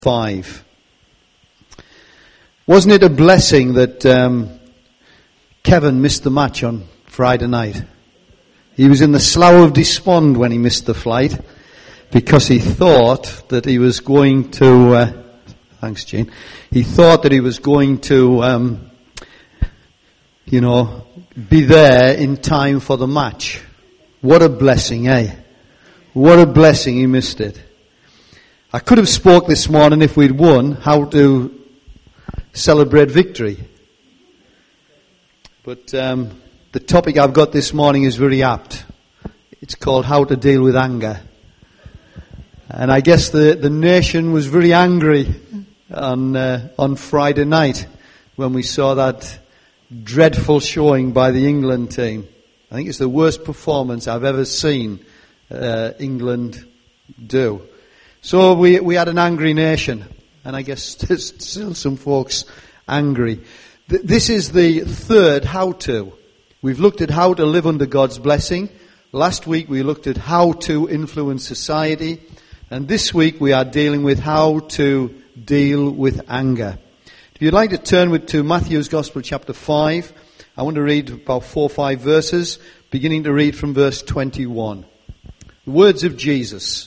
5. Wasn't it a blessing that Kevin missed the match on Friday night? He was in the slough of despond when he missed the flight because he thought that he was going to, thanks Jane, he thought that he was going to, be there in time for the match. What a blessing, eh? What a blessing he missed it. I could have spoke this morning, if we'd won, how to celebrate victory. But the topic I've got this morning is very apt. It's called how to deal with anger. And I guess the nation was very angry on Friday night when we saw that dreadful showing by the England team. I think it's the worst performance I've ever seen England do. So we had an angry nation, and I guess there's still some folks angry. This is the third how-to. We've looked at how to live under God's blessing. Last week we looked at how to influence society, and this week we are dealing with how to deal with anger. If you'd like to turn to Matthew's Gospel chapter 5, I want to read about 4 or 5 verses, beginning to read from verse 21. The words of Jesus.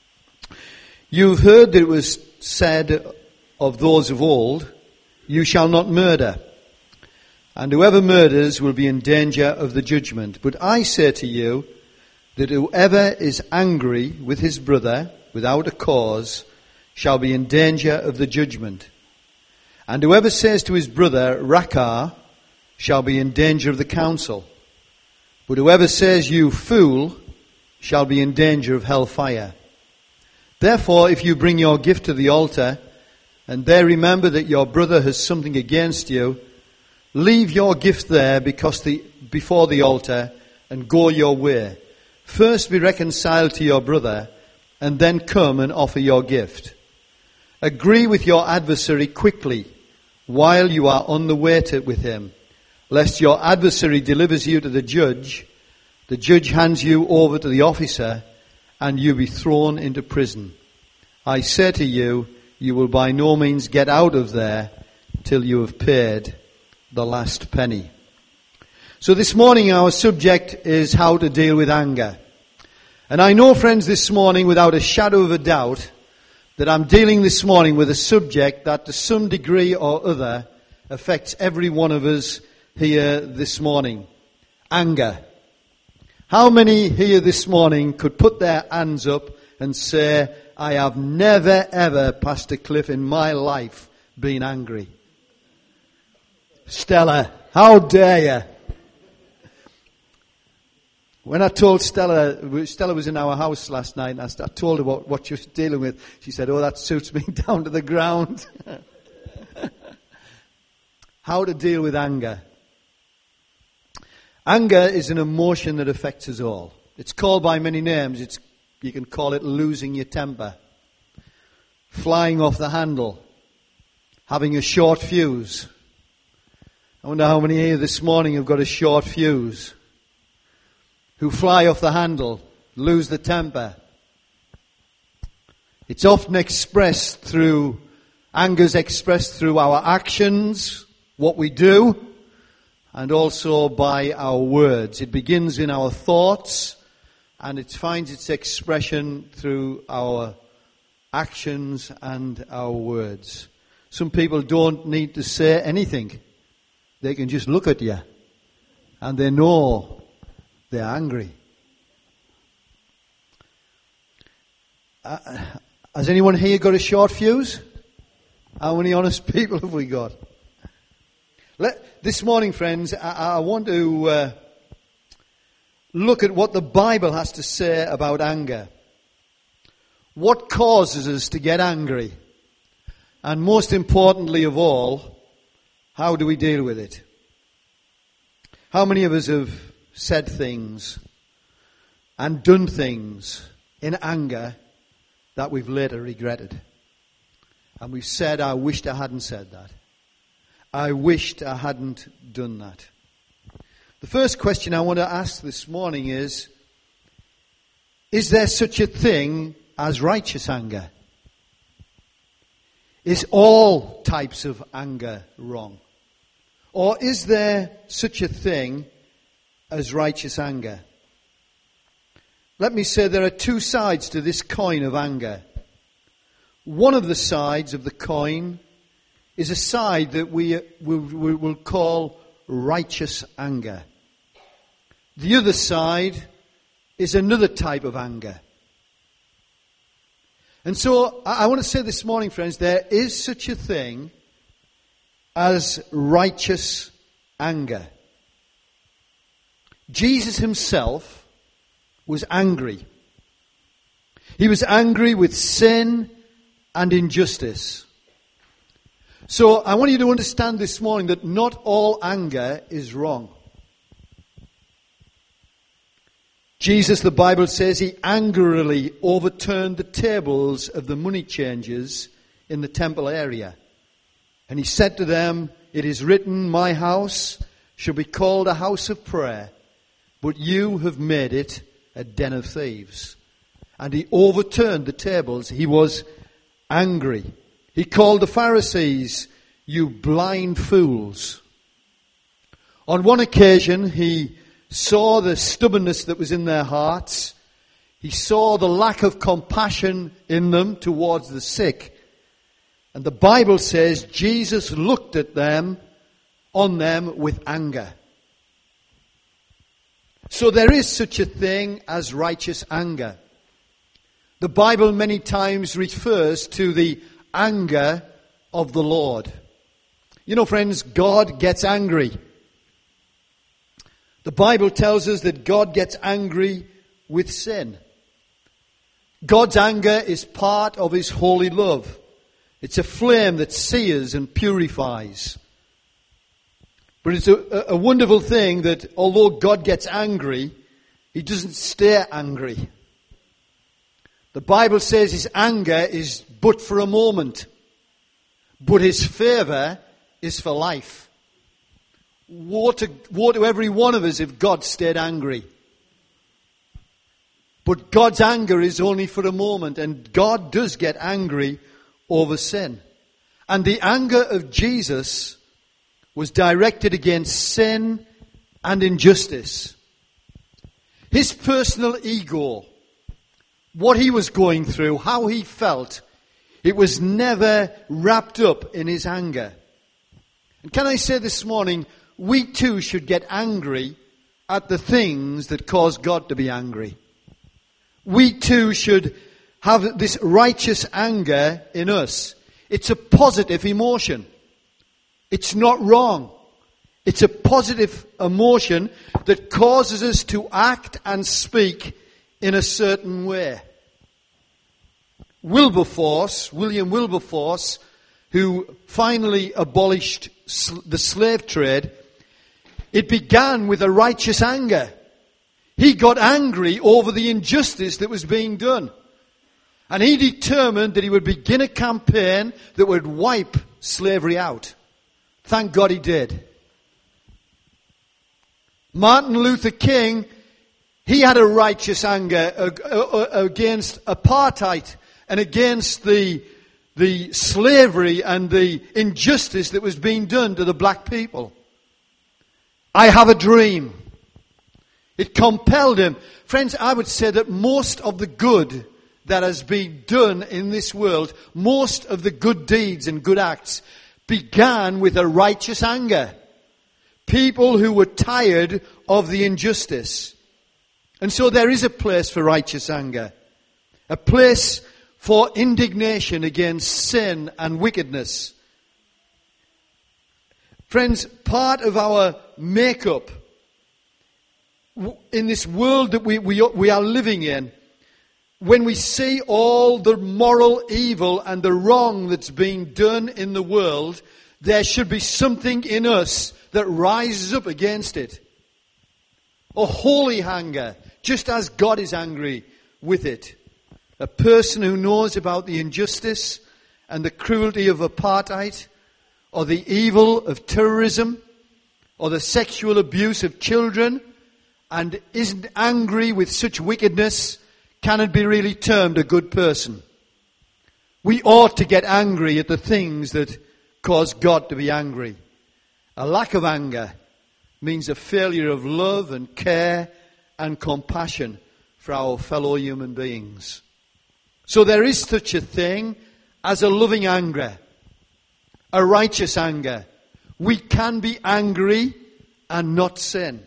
You've heard that it was said of those of old, you shall not murder, and whoever murders will be in danger of the judgment. But I say to you that whoever is angry with his brother without a cause shall be in danger of the judgment. And whoever says to his brother, Raca, shall be in danger of the council. But whoever says, you fool, shall be in danger of hellfire. Therefore, if you bring your gift to the altar, and there remember that your brother has something against you, leave your gift there before the altar, and go your way. First be reconciled to your brother, and then come and offer your gift. Agree with your adversary quickly, while you are on the way with him, lest your adversary delivers you to the judge hands you over to the officer, and you be thrown into prison. I say to you, you will by no means get out of there till you have paid the last penny. So this morning our subject is how to deal with anger. And I know, friends, this morning without a shadow of a doubt that I'm dealing this morning with a subject that to some degree or other affects every one of us here this morning. Anger. How many here this morning could put their hands up and say, I have never ever passed a cliff in my life being angry? Stella, how dare you? When I told Stella was in our house last night, and I told her what she was dealing with, she said, oh, that suits me down to the ground. How to deal with anger. Anger is an emotion that affects us all. It's called by many names. You can call it losing your temper, flying off the handle, having a short fuse. I wonder how many here this morning have got a short fuse, who fly off the handle, lose the temper. It's often anger's expressed through our actions, what we do, and also by our words. It begins in our thoughts, and it finds its expression through our actions and our words. Some people don't need to say anything. They can just look at you, and they know they're angry. Has anyone here got a short fuse? How many honest people have we got? This morning, friends, I want to look at what the Bible has to say about anger. What causes us to get angry? And most importantly of all, how do we deal with it? How many of us have said things and done things in anger that we've later regretted? And we've said, I wished I hadn't said that. I wished I hadn't done that. The first question I want to ask this morning is there such a thing as righteous anger? Is all types of anger wrong? Or is there such a thing as righteous anger? Let me say there are two sides to this coin of anger. One of the sides of the coin is a side that we will call righteous anger. The other side is another type of anger. And so I want to say this morning, friends, there is such a thing as righteous anger. Jesus himself was angry. He was angry with sin and injustice. So I want you to understand this morning that not all anger is wrong. Jesus, the Bible says, he angrily overturned the tables of the money changers in the temple area. And he said to them, "It is written, my house shall be called a house of prayer, but you have made it a den of thieves." And he overturned the tables. He was angry. He called the Pharisees, "You blind fools." On one occasion, he saw the stubbornness that was in their hearts. He saw the lack of compassion in them towards the sick. And the Bible says Jesus looked at them, on them with anger. So there is such a thing as righteous anger. The Bible many times refers to the anger of the Lord. You know, friends, God gets angry. The Bible tells us that God gets angry with sin. God's anger is part of his holy love. It's a flame that sears and purifies. But it's a wonderful thing that although God gets angry, he doesn't stay angry. The Bible says his anger is but for a moment, but his favour is for life. Woe to every one of us if God stayed angry. But God's anger is only for a moment, and God does get angry over sin. And the anger of Jesus was directed against sin and injustice. His personal ego, what he was going through, how he felt, it was never wrapped up in his anger. And can I say this morning, we too should get angry at the things that cause God to be angry. We too should have this righteous anger in us. It's a positive emotion. It's not wrong. It's a positive emotion that causes us to act and speak in a certain way. William Wilberforce, who finally abolished the slave trade, it began with a righteous anger. He got angry over the injustice that was being done. And he determined that he would begin a campaign that would wipe slavery out. Thank God he did. Martin Luther King, he had a righteous anger against apartheid and against the slavery and the injustice that was being done to the black people. I have a dream. It compelled him. Friends, I would say that most of the good that has been done in this world, most of the good deeds and good acts began with a righteous anger. People who were tired of the injustice. And so there is a place for righteous anger. A place for indignation against sin and wickedness. Friends, part of our makeup in this world that we are living in, when we see all the moral evil and the wrong that's being done in the world, there should be something in us that rises up against it. A holy anger, just as God is angry with it. A person who knows about the injustice and the cruelty of apartheid, or the evil of terrorism, or the sexual abuse of children, and isn't angry with such wickedness, cannot be really termed a good person. We ought to get angry at the things that cause God to be angry. A lack of anger means a failure of love and care and compassion for our fellow human beings. So there is such a thing as a loving anger, a righteous anger. We can be angry and not sin.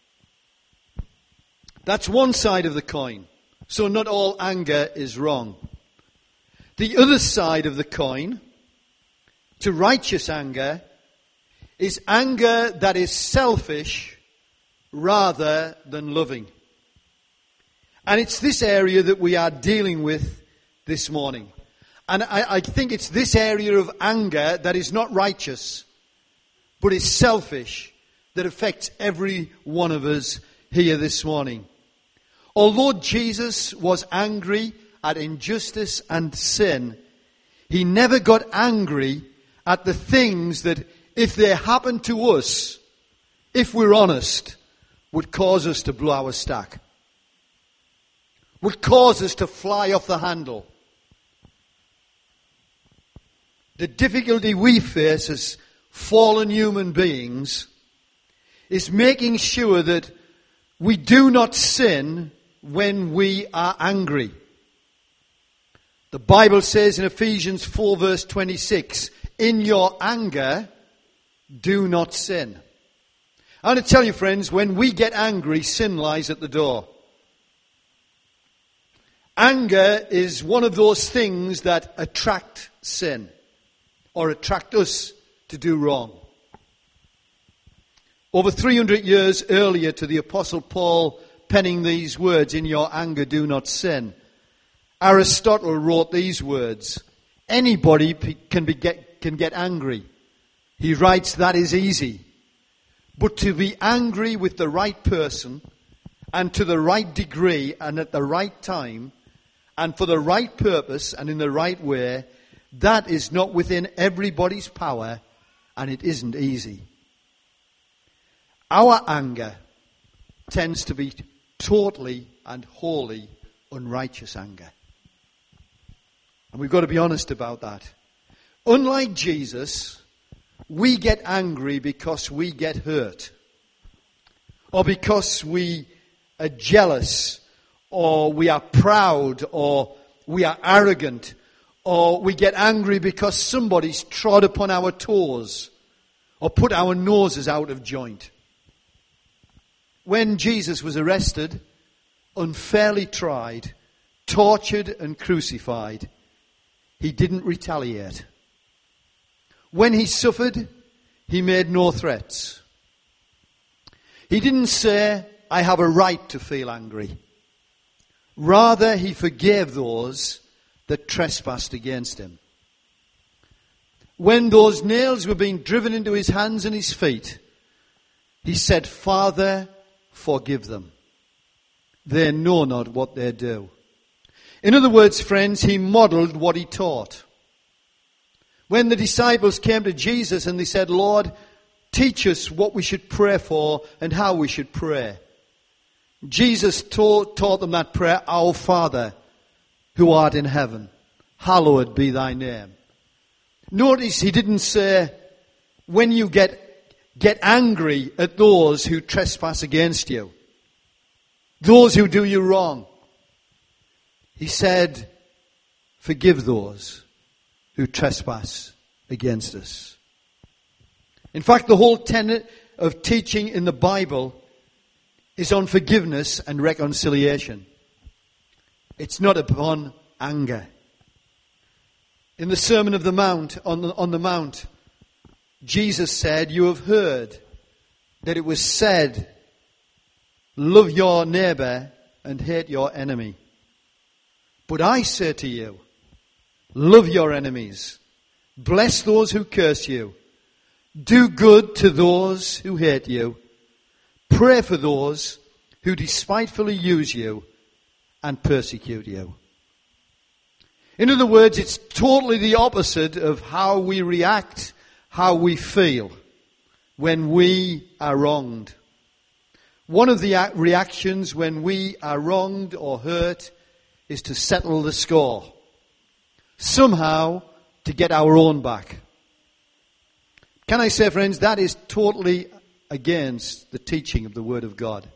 That's one side of the coin. So not all anger is wrong. The other side of the coin, to righteous anger, is anger that is selfish rather than loving. And it's this area that we are dealing with this morning. And I think it's this area of anger that is not righteous, but is selfish, that affects every one of us here this morning. Although Jesus was angry at injustice and sin, he never got angry at the things that, if they happened to us, if we're honest, would cause us to blow our stack. Would cause us to fly off the handle. The difficulty we face as fallen human beings is making sure that we do not sin when we are angry. The Bible says in Ephesians 4 verse 26, in your anger, do not sin. I want to tell you, friends, when we get angry, sin lies at the door. Anger is one of those things that attract sin, or attract us to do wrong. Over 300 years earlier to the Apostle Paul penning these words, in your anger do not sin, Aristotle wrote these words, anybody can get angry. He writes, that is easy. But to be angry with the right person, and to the right degree, and at the right time, and for the right purpose, and in the right way, that is not within everybody's power, and it isn't easy. Our anger tends to be totally and wholly unrighteous anger. And we've got to be honest about that. Unlike Jesus, we get angry because we get hurt, or because we are jealous, or we are proud, or we are arrogant, or we get angry because somebody's trod upon our toes, or put our noses out of joint. When Jesus was arrested, unfairly tried, tortured and crucified, he didn't retaliate. When he suffered, he made no threats. He didn't say, I have a right to feel angry. Rather, he forgave those that trespassed against him. When those nails were being driven into his hands and his feet, he said, Father, forgive them. They know not what they do. In other words, friends, he modeled what he taught. When the disciples came to Jesus and they said, Lord, teach us what we should pray for and how we should pray, Jesus taught them that prayer, Our Father, who art in heaven, hallowed be thy name. Notice he didn't say, when you get angry at those who trespass against you, those who do you wrong. He said, forgive those who trespass against us. In fact, the whole tenet of teaching in the Bible is on forgiveness and reconciliation. It's not upon anger. In the Sermon of the Mount, on the Mount, Jesus said, you have heard that it was said, love your neighbor and hate your enemy. But I say to you, love your enemies, bless those who curse you, do good to those who hate you, pray for those who despitefully use you and persecute you. In other words, it's totally the opposite of how we react, how we feel when we are wronged. One of the reactions when we are wronged or hurt is to settle the score, somehow to get our own back. Can I say, friends, that is totally against the teaching of the Word of God.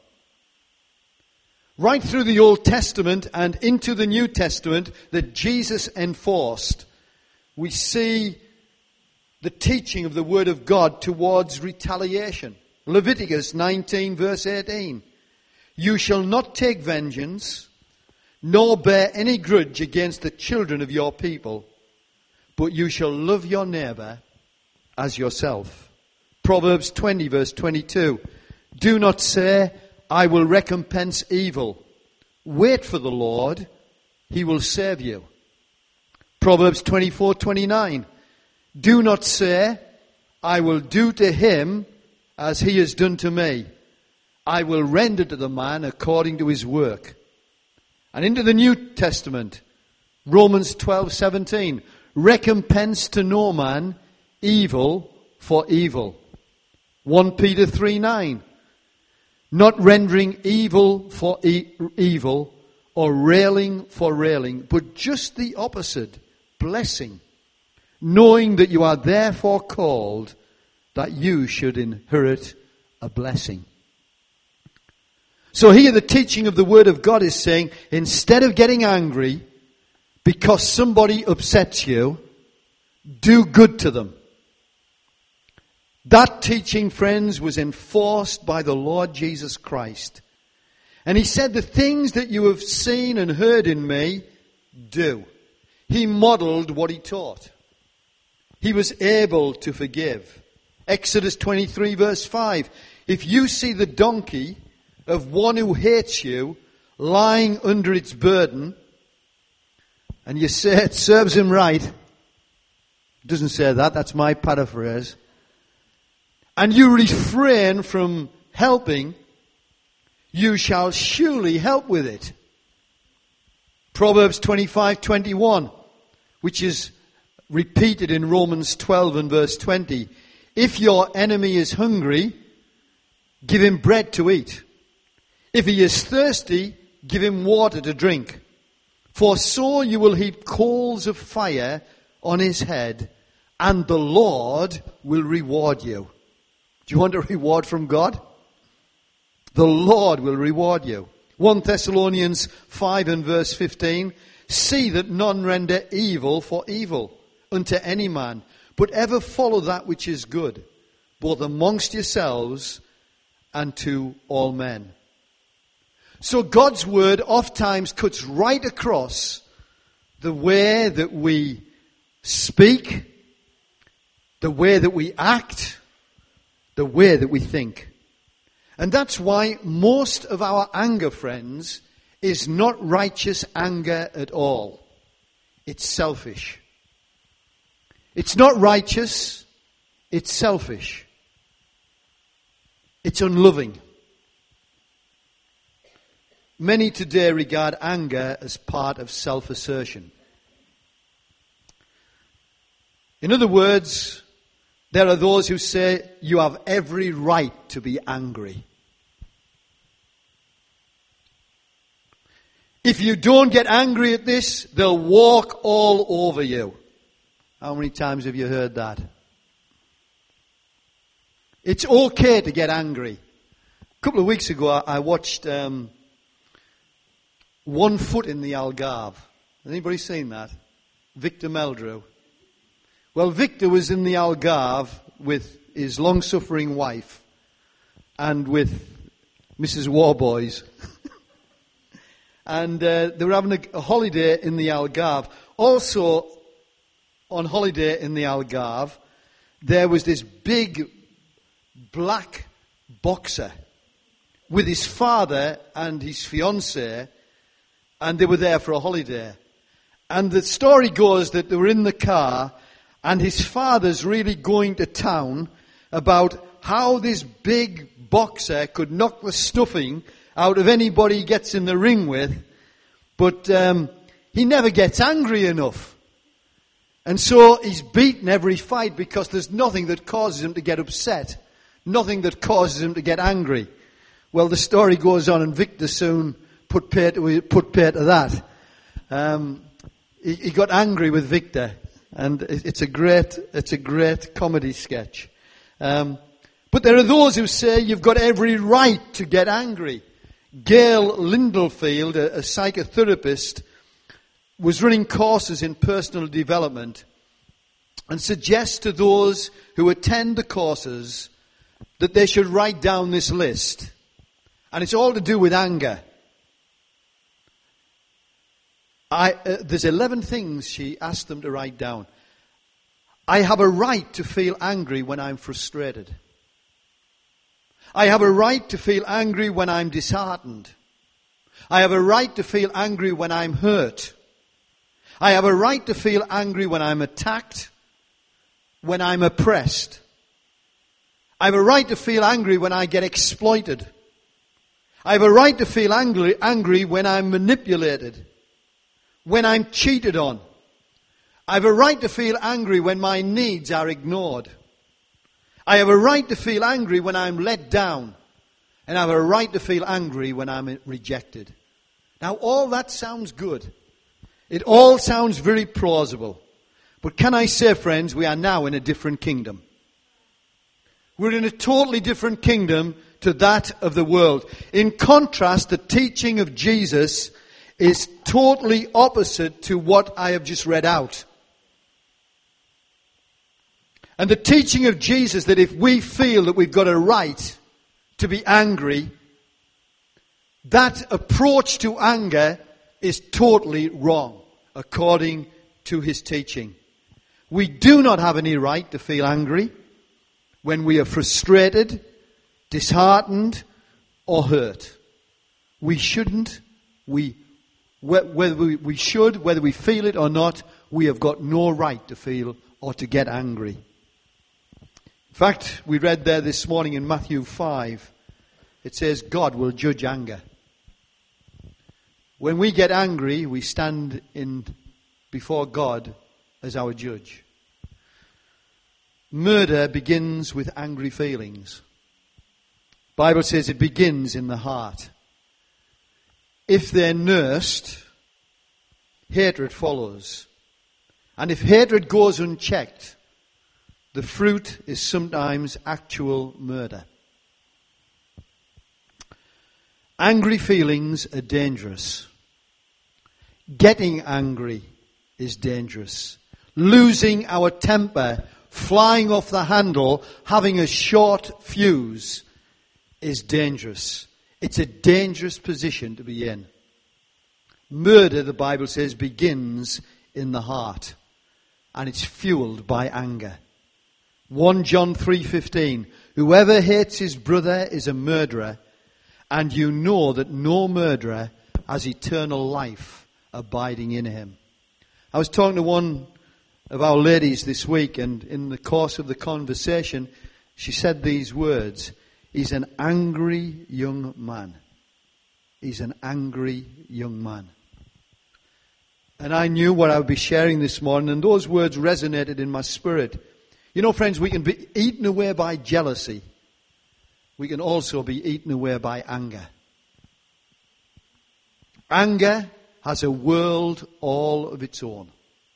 Right through the Old Testament and into the New Testament that Jesus enforced, we see the teaching of the Word of God towards retaliation. Leviticus 19 verse 18. You shall not take vengeance, nor bear any grudge against the children of your people, but you shall love your neighbour as yourself. Proverbs 20 verse 22. Do not say, I will recompense evil. Wait for the Lord, he will save you. Proverbs 24:29. Do not say, I will do to him as he has done to me. I will render to the man according to his work. And into the New Testament, Romans 12:17. Recompense to no man evil for evil. 1 Peter 3:9. Not rendering evil for evil or railing for railing, but just the opposite, blessing, knowing that you are therefore called that you should inherit a blessing. So here the teaching of the Word of God is saying, instead of getting angry because somebody upsets you, do good to them. That teaching, friends, was enforced by the Lord Jesus Christ. And he said, the things that you have seen and heard in me, do. He modeled what he taught. He was able to forgive. Exodus 23 verse 5. If you see the donkey of one who hates you lying under its burden, and you say it serves him right, it doesn't say that, that's my paraphrase, and you refrain from helping, you shall surely help with it. Proverbs 25:21, which is repeated in Romans 12 and verse 20. If your enemy is hungry, give him bread to eat. If he is thirsty, give him water to drink. For so you will heap coals of fire on his head, and the Lord will reward you. Do you want a reward from God? The Lord will reward you. 1 Thessalonians 5 and verse 15. See that none render evil for evil unto any man, but ever follow that which is good, both amongst yourselves and to all men. So God's word oftentimes cuts right across the way that we speak, the way that we act, the way that we think. And that's why most of our anger, friends, is not righteous anger at all. It's selfish. It's not righteous, it's selfish. It's unloving. Many today regard anger as part of self-assertion. In other words, there are those who say you have every right to be angry. If you don't get angry at this, they'll walk all over you. How many times have you heard that? It's okay to get angry. A couple of weeks ago, I watched 1 Foot in the Algarve. Has anybody seen that? Victor Meldrew. Well, Victor was in the Algarve with his long-suffering wife and with Mrs. Warboys. And they were having a holiday in the Algarve. Also, on holiday in the Algarve, there was this big black boxer with his father and his fiancée, and they were there for a holiday. And the story goes that they were in the car, and his father's really going to town about how this big boxer could knock the stuffing out of anybody he gets in the ring with, but he never gets angry enough. And so he's beaten every fight because there's nothing that causes him to get upset, nothing that causes him to get angry. Well, the story goes on, and Victor soon put pay to that. he got angry with Victor, and it's a great comedy sketch. But there are those who say you've got every right to get angry. Gail Lindelfield, a psychotherapist, was running courses in personal development and suggests to those who attend the courses that they should write down this list. And it's all to do with anger. There's 11 things she asked them to write down. I have a right to feel angry when I'm frustrated. I have a right to feel angry when I'm disheartened. I have a right to feel angry when I'm hurt. I have a right to feel angry when I'm attacked, when I'm oppressed. I have a right to feel angry when I get exploited. I have a right to feel angry when I'm manipulated, when I'm cheated on. I have a right to feel angry when my needs are ignored. I have a right to feel angry when I'm let down. And I have a right to feel angry when I'm rejected. Now, all that sounds good. It all sounds very plausible. But can I say, friends, we are now in a different kingdom. We're in a totally different kingdom to that of the world. In contrast, the teaching of Jesus is totally opposite to what I have just read out. And the teaching of Jesus that if we feel that we've got a right to be angry, that approach to anger is totally wrong, according to his teaching. We do not have any right to feel angry when we are frustrated, disheartened, or hurt. We shouldn't. Whether we should, whether we feel it or not, we have got no right to feel or to get angry. In fact, we read there this morning in Matthew 5, it says God will judge anger. When we get angry, we stand before God as our judge. Murder begins with angry feelings. The Bible says it begins in the heart. If they're nursed, hatred follows. And if hatred goes unchecked, the fruit is sometimes actual murder. Angry feelings are dangerous. Getting angry is dangerous. Losing our temper, flying off the handle, having a short fuse is dangerous. It's a dangerous position to be in. Murder, the Bible says, begins in the heart, and it's fueled by anger. 1 John 3:15, whoever hates his brother is a murderer, and you know that no murderer has eternal life abiding in him. I was talking to one of our ladies this week, and in the course of the conversation, she said these words, he's an angry young man. He's an angry young man. And I knew what I would be sharing this morning, and those words resonated in my spirit. You know, friends, we can be eaten away by jealousy. We can also be eaten away by anger. Anger has a world all of its own.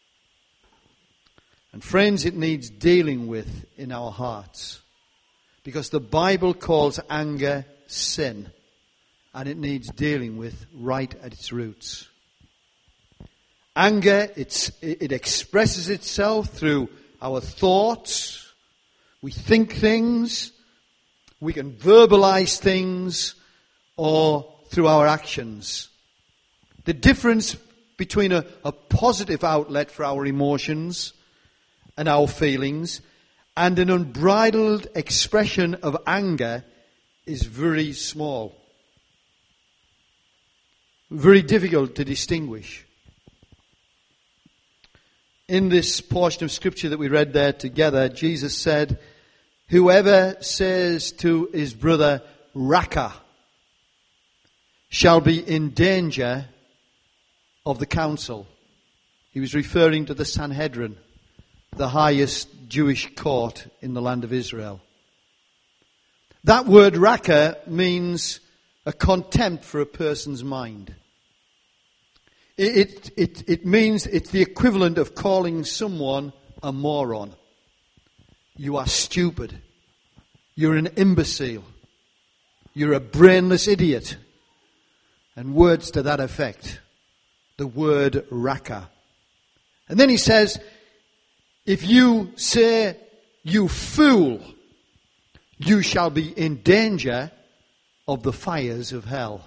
And friends, it needs dealing with in our hearts. Because the Bible calls anger sin. And it needs dealing with right at its roots. Anger, it expresses itself through our thoughts. We think things. We can verbalize things. Or through our actions. The difference between a positive outlet for our emotions and our feelings and an unbridled expression of anger is very small. Very difficult to distinguish. In this portion of scripture that we read there together, Jesus said, whoever says to his brother, Raka, shall be in danger of the council. He was referring to the Sanhedrin, the highest Jewish court in the land of Israel. That word raka means a contempt for a person's mind. It means it's the equivalent of calling someone a moron. You are stupid. You're an imbecile. You're a brainless idiot. And words to that effect. The word raka. And then he says, if you say, you fool, you shall be in danger of the fires of hell.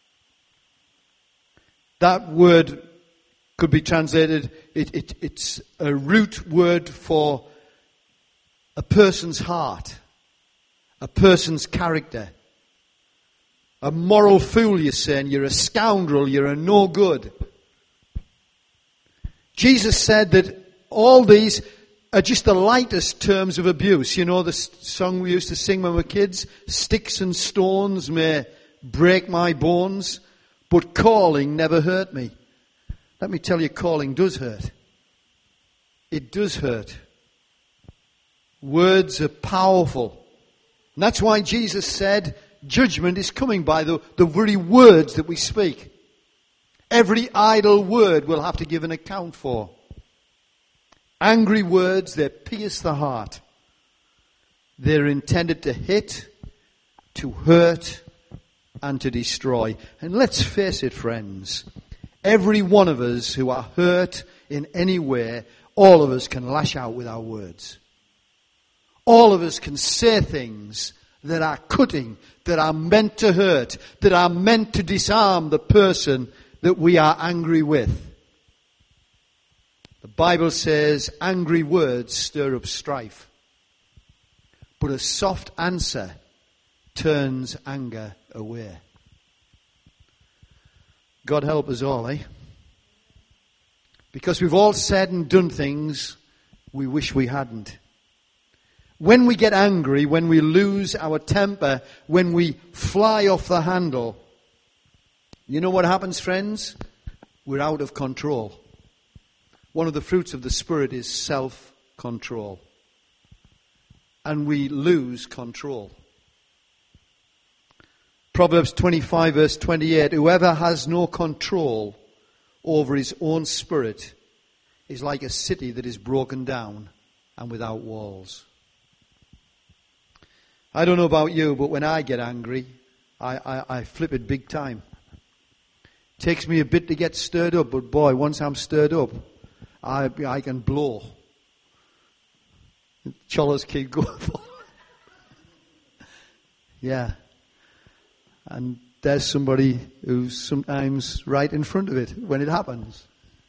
That word could be translated, it's a root word for a person's heart, a person's character. A moral fool, you're saying. You're a scoundrel. You're a no good. Jesus said that all these are just the lightest terms of abuse. You know the song we used to sing when we were kids? Sticks and stones may break my bones, but calling never hurt me. Let me tell you, calling does hurt. It does hurt. Words are powerful. And that's why Jesus said, judgment is coming by the very words that we speak. Every idle word we'll have to give an account for. Angry words, they pierce the heart. They're intended to hit, to hurt, and to destroy. And let's face it, friends. Every one of us who are hurt in any way, all of us can lash out with our words. All of us can say things that are cutting, that are meant to hurt, that are meant to disarm the person that we are angry with. The Bible says angry words stir up strife, but a soft answer turns anger away. God help us all, eh? Because we've all said and done things we wish we hadn't. When we get angry, when we lose our temper, when we fly off the handle, you know what happens, friends? We're out of control. One of the fruits of the Spirit is self-control. And we lose control. Proverbs 25 verse 28, whoever has no control over his own spirit is like a city that is broken down and without walls. I don't know about you, but when I get angry, I flip it big time. Takes me a bit to get stirred up, but boy, once I'm stirred up, I can blow. Cholas keep going. Yeah. And there's somebody who's sometimes right in front of it when it happens.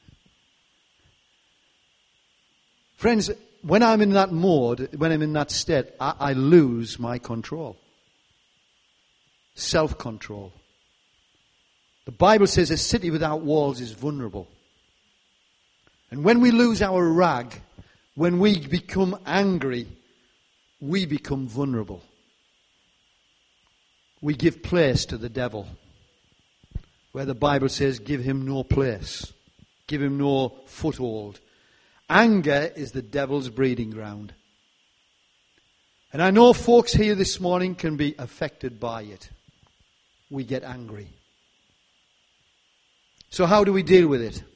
Friends, when I'm in that mode, when I'm in that state, I lose my control. Self-control. The Bible says a city without walls is vulnerable. And when we lose our rag, when we become angry, we become vulnerable. We give place to the devil. Where the Bible says, give him no place. Give him no foothold. Anger is the devil's breeding ground. And I know folks here this morning can be affected by it. We get angry. So how do we deal with it?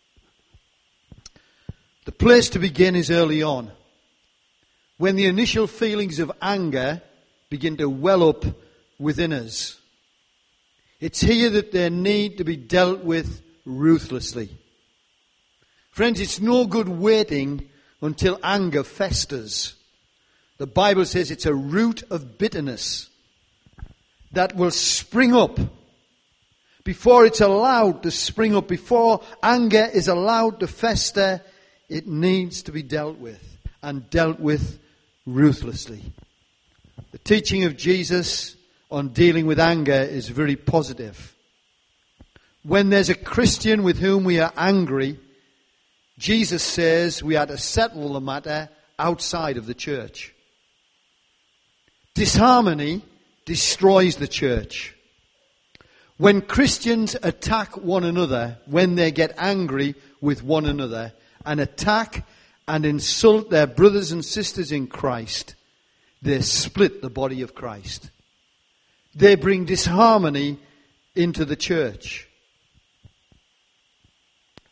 The place to begin is early on. When the initial feelings of anger begin to well up within us. It's here that they need to be dealt with ruthlessly. Friends, it's no good waiting until anger festers. The Bible says it's a root of bitterness that will spring up. Before it's allowed to spring up, before anger is allowed to fester, it needs to be dealt with, and dealt with ruthlessly. The teaching of Jesus on dealing with anger is very positive. When there's a Christian with whom we are angry, Jesus says we are to settle the matter outside of the church. Disharmony destroys the church. When Christians attack one another, when they get angry with one another, and attack and insult their brothers and sisters in Christ, they split the body of Christ. They bring disharmony into the church.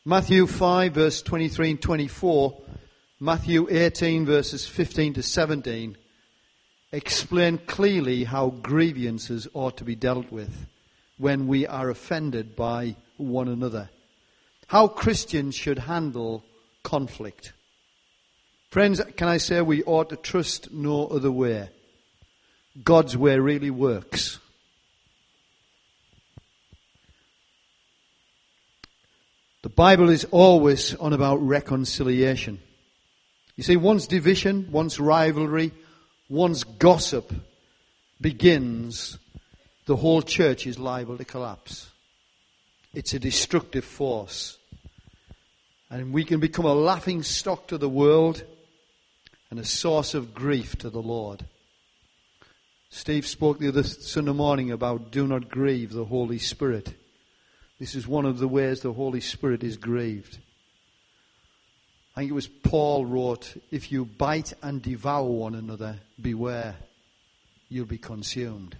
Matthew 5 verse 23 and 24, Matthew 18 verses 15 to 17 explain clearly how grievances ought to be dealt with when we are offended by one another. How Christians should handle conflict. Friends, can I say we ought to trust no other way. God's way really works. The Bible is always on about reconciliation. You see, once division, once rivalry, once gossip begins, the whole church is liable to collapse. It's a destructive force. And we can become a laughing stock to the world and a source of grief to the Lord. Steve spoke the other Sunday morning about do not grieve the Holy Spirit. This is one of the ways the Holy Spirit is grieved. I think it was Paul wrote, if you bite and devour one another, beware, you'll be consumed.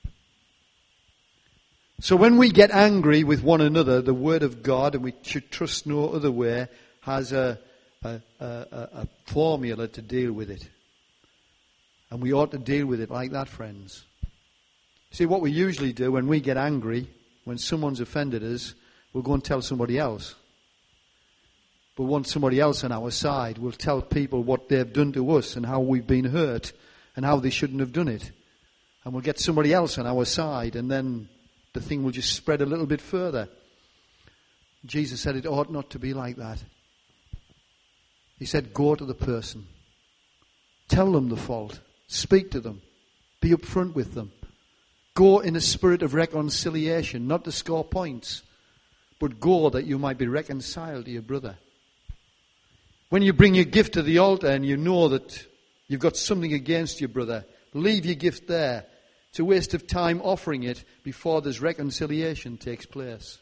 So when we get angry with one another, the Word of God, and we should trust no other way, has a formula to deal with it. And we ought to deal with it like that, friends. See, what we usually do when we get angry, when someone's offended us, we'll go and tell somebody else. But want somebody else on our side. We'll tell people what they've done to us and how we've been hurt and how they shouldn't have done it. And we'll get somebody else on our side, and then the thing will just spread a little bit further. Jesus said it ought not to be like that. He said, go to the person. Tell them the fault. Speak to them. Be upfront with them. Go in a spirit of reconciliation, not to score points, but go that you might be reconciled to your brother. When you bring your gift to the altar and you know that you've got something against your brother, leave your gift there. It's a waste of time offering it before this reconciliation takes place.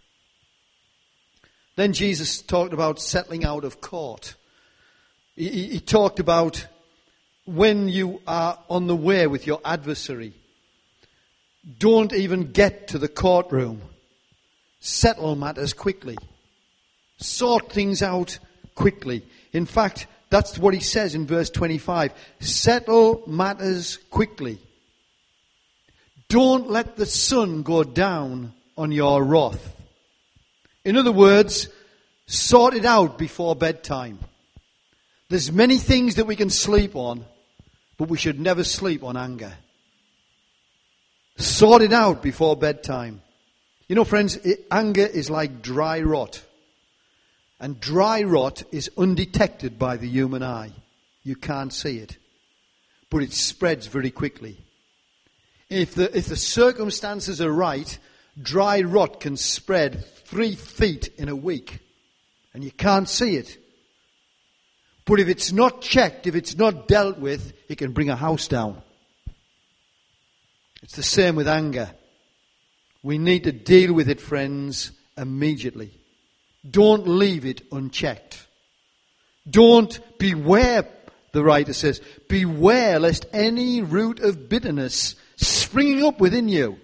Then Jesus talked about settling out of court. He talked about when you are on the way with your adversary, don't even get to the courtroom. Settle matters quickly. Sort things out quickly. In fact, that's what he says in verse 25. Settle matters quickly. Don't let the sun go down on your wrath. In other words, sort it out before bedtime. There's many things that we can sleep on, but we should never sleep on anger. Sort it out before bedtime. You know, friends, anger is like dry rot. And dry rot is undetected by the human eye. You can't see it. But it spreads very quickly. If the circumstances are right, dry rot can spread 3 feet in a week. And you can't see it. But if it's not checked, if it's not dealt with, it can bring a house down. It's the same with anger. We need to deal with it, friends, immediately. Don't leave it unchecked. Don't beware, the writer says, beware lest any root of bitterness springing up within you.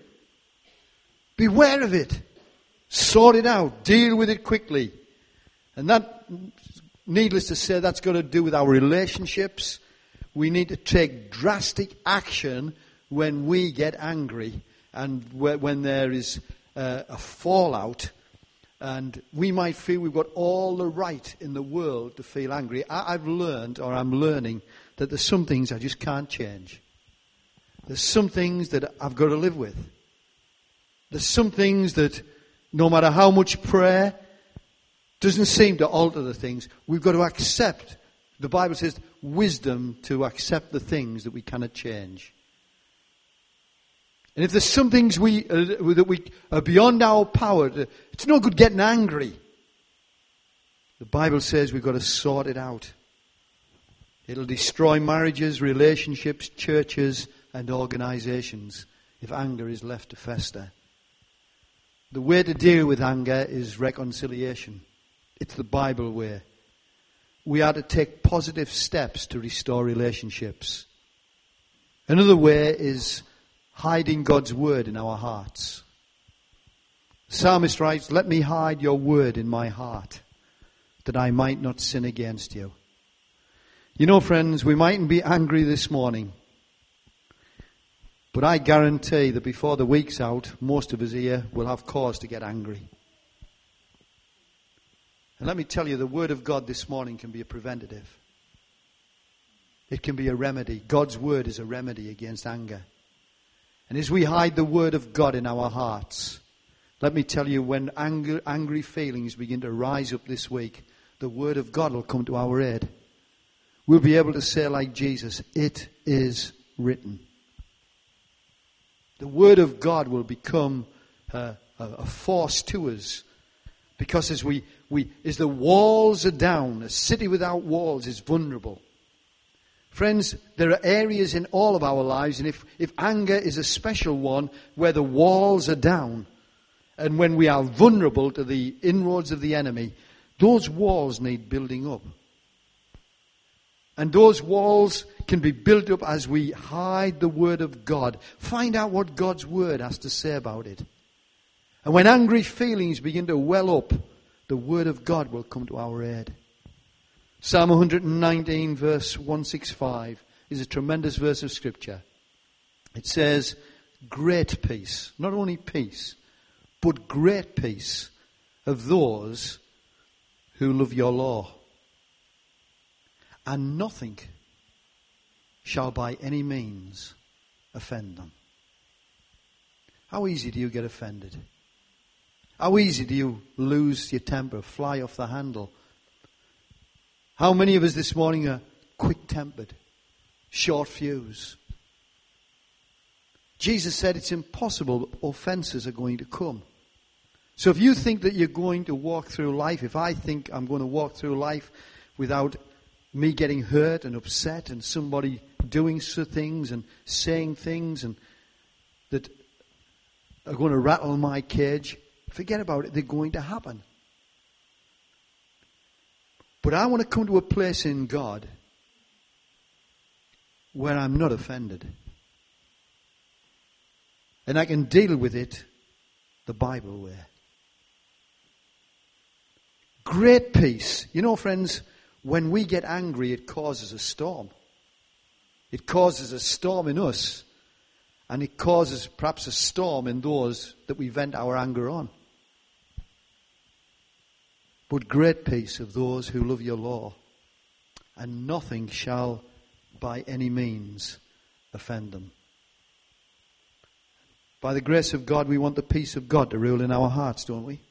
Beware of it. Sort it out. Deal with it quickly. And that, needless to say, that's got to do with our relationships. We need to take drastic action when we get angry and when there is a fallout, and we might feel we've got all the right in the world to feel angry. I've learned, or I'm learning, that there's some things I just can't change. There's some things that I've got to live with. There's some things that no matter how much prayer doesn't seem to alter the things. We've got to accept. The Bible says wisdom to accept the things that we cannot change. And if there's some things that we are beyond our power, it's no good getting angry. The Bible says we've got to sort it out. It'll destroy marriages, relationships, churches, and organizations if anger is left to fester. The way to deal with anger is reconciliation. It's the Bible way. We are to take positive steps to restore relationships. Another way is hiding God's word in our hearts. The psalmist writes, let me hide your word in my heart, that I might not sin against you. You know, friends, we mightn't be angry this morning, but I guarantee that before the week's out, most of us here will have cause to get angry. And let me tell you, the Word of God this morning can be a preventative. It can be a remedy. God's Word is a remedy against anger. And as we hide the Word of God in our hearts, let me tell you, when angry feelings begin to rise up this week, the Word of God will come to our aid. We'll be able to say like Jesus, it is written. The Word of God will become a force to us. Because as the walls are down, a city without walls is vulnerable. Friends, there are areas in all of our lives, and if anger is a special one, where the walls are down, and when we are vulnerable to the inroads of the enemy, those walls need building up. And those walls can be built up as we hide the Word of God. Find out what God's Word has to say about it. And when angry feelings begin to well up, the Word of God will come to our aid. Psalm 119 verse 165 is a tremendous verse of Scripture. It says, great peace, not only peace, but great peace of those who love your law. And nothing shall by any means offend them. How easy do you get offended? How easy do you lose your temper, fly off the handle? How many of us this morning are quick-tempered, short fuse? Jesus said it's impossible, offenses are going to come. So if you think that you're going to walk through life, if I think I'm going to walk through life without me getting hurt and upset and somebody doing things and saying things and that are going to rattle my cage, forget about it. They're going to happen. But I want to come to a place in God where I'm not offended. And I can deal with it the Bible way. Great peace. You know, friends, when we get angry, it causes a storm. It causes a storm in us. And it causes perhaps a storm in those that we vent our anger on. But great peace of those who love your law. And nothing shall by any means offend them. By the grace of God, we want the peace of God to rule in our hearts, don't we?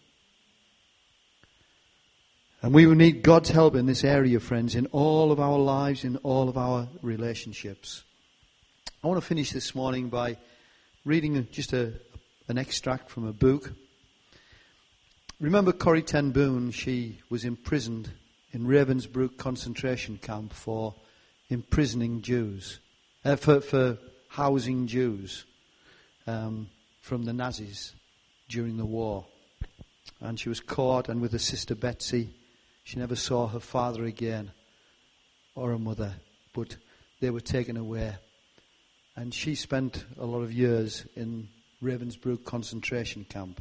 And we will need God's help in this area, friends, in all of our lives, in all of our relationships. I want to finish this morning by reading just an extract from a book. Remember Corrie ten Boom? She was imprisoned in Ravensbrück concentration camp for imprisoning Jews, for housing Jews from the Nazis during the war. And she was caught, and with her sister Betsy, she never saw her father again or her mother, but they were taken away. And she spent a lot of years in Ravensbrück concentration camp.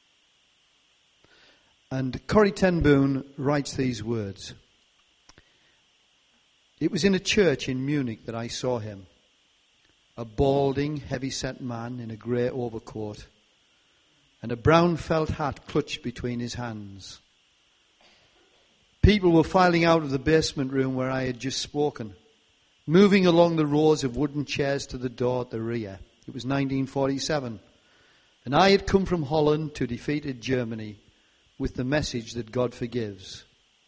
And Corrie ten Boom writes these words. It was in a church in Munich that I saw him. A balding, heavy-set man in a grey overcoat and a brown felt hat clutched between his hands. People were filing out of the basement room where I had just spoken, moving along the rows of wooden chairs to the door at the rear. It was 1947, and I had come from Holland to defeated Germany with the message that God forgives.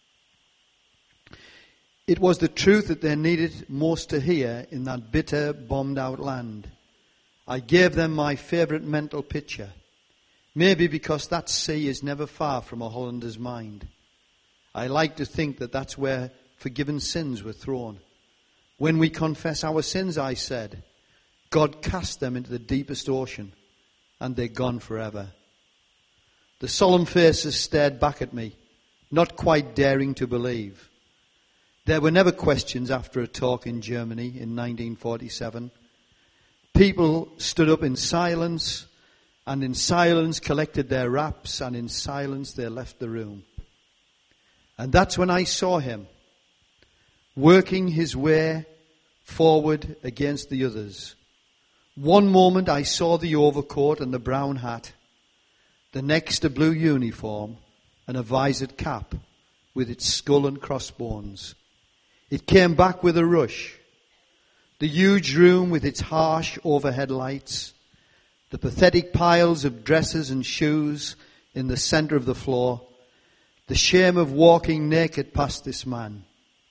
It was the truth that they needed most to hear in that bitter, bombed-out land. I gave them my favourite mental picture, maybe because that sea is never far from a Hollander's mind. I like to think that that's where forgiven sins were thrown. When we confess our sins, I said, God cast them into the deepest ocean, and they're gone forever. The solemn faces stared back at me, not quite daring to believe. There were never questions after a talk in Germany in 1947. People stood up in silence and in silence collected their wraps, and in silence they left the room. And that's when I saw him, working his way forward against the others. One moment I saw the overcoat and the brown hat, the next a blue uniform and a visored cap with its skull and crossbones. It came back with a rush. The huge room with its harsh overhead lights, the pathetic piles of dresses and shoes in the center of the floor, the shame of walking naked past this man.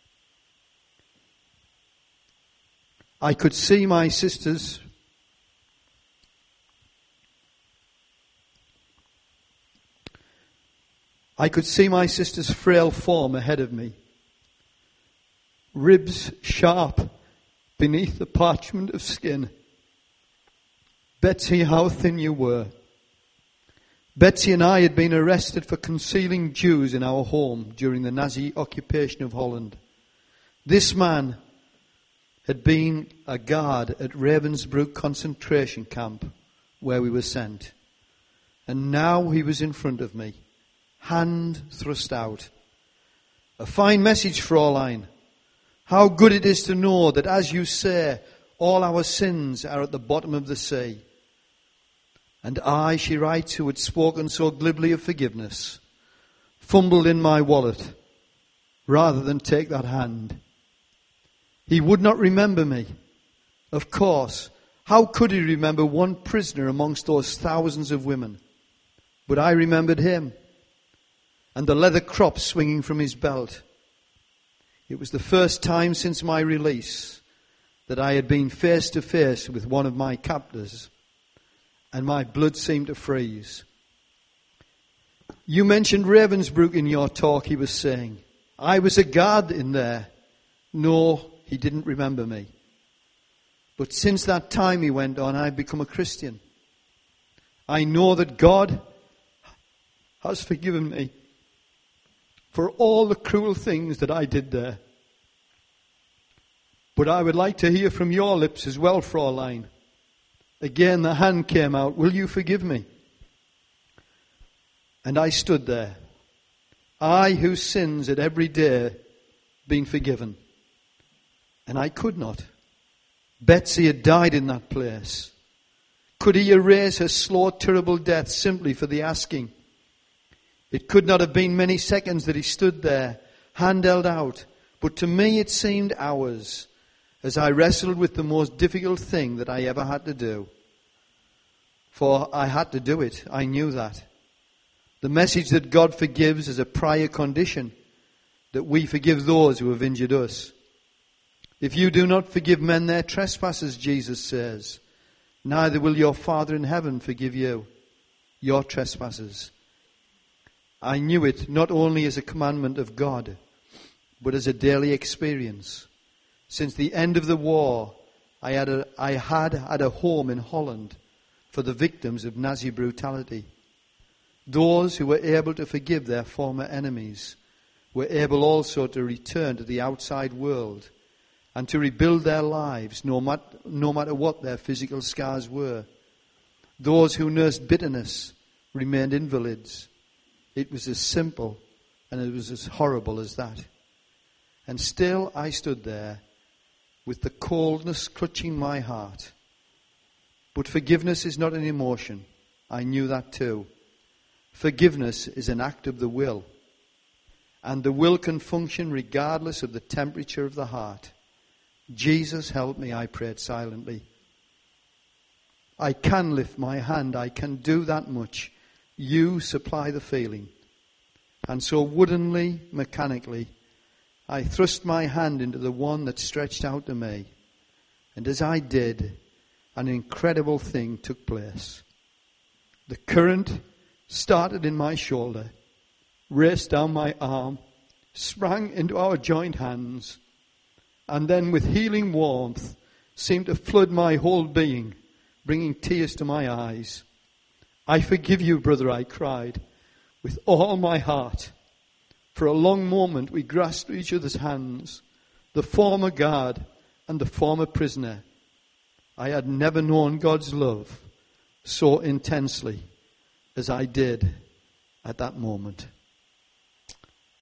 I could see my sister's frail form ahead of me, ribs sharp beneath the parchment of skin. Betsy, how thin you were. Betsy and I had been arrested for concealing Jews in our home during the Nazi occupation of Holland. This man had been a guard at Ravensbrück concentration camp where we were sent. And now he was in front of me, hand thrust out. A fine message, Fraulein. How good it is to know that, as you say, all our sins are at the bottom of the sea. And I, she writes, who had spoken so glibly of forgiveness, fumbled in my wallet rather than take that hand. He would not remember me. Of course, how could he remember one prisoner amongst those thousands of women? But I remembered him and the leather crop swinging from his belt. It was the first time since my release that I had been face to face with one of my captors, and my blood seemed to freeze. You mentioned Ravensbrück in your talk, he was saying. I was a guard in there. No, he didn't remember me. But since that time, he went on, I've become a Christian. I know that God has forgiven me for all the cruel things that I did there. But I would like to hear from your lips as well, Fraulein. Again the hand came out. Will you forgive me? And I stood there. I whose sins had every day been forgiven. And I could not. Betsy had died in that place. Could he erase her slow, terrible death simply for the asking? It could not have been many seconds that he stood there, hand held out. But to me it seemed hours, as I wrestled with the most difficult thing that I ever had to do. For I had to do it. I knew that. The message that God forgives is a prior condition, that we forgive those who have injured us. If you do not forgive men their trespasses, Jesus says, neither will your Father in heaven forgive you your trespasses. I knew it not only as a commandment of God, but as a daily experience. Since the end of the war, I had had a home in Holland for the victims of Nazi brutality. Those who were able to forgive their former enemies were able also to return to the outside world and to rebuild their lives, no matter what their physical scars were. Those who nursed bitterness remained invalids. It was as simple and it was as horrible as that. And still I stood there with the coldness clutching my heart. But forgiveness is not an emotion. I knew that too. Forgiveness is an act of the will. And the will can function regardless of the temperature of the heart. Jesus, help me, I prayed silently. I can lift my hand. I can do that much. You supply the feeling. And so woodenly, mechanically, I thrust my hand into the one that stretched out to me. And as I did, an incredible thing took place. The current started in my shoulder, raced down my arm, sprang into our joined hands, and then with healing warmth seemed to flood my whole being, bringing tears to my eyes. I forgive you, brother, I cried, with all my heart. For a long moment we grasped each other's hands, the former guard and the former prisoner. I had never known God's love so intensely as I did at that moment.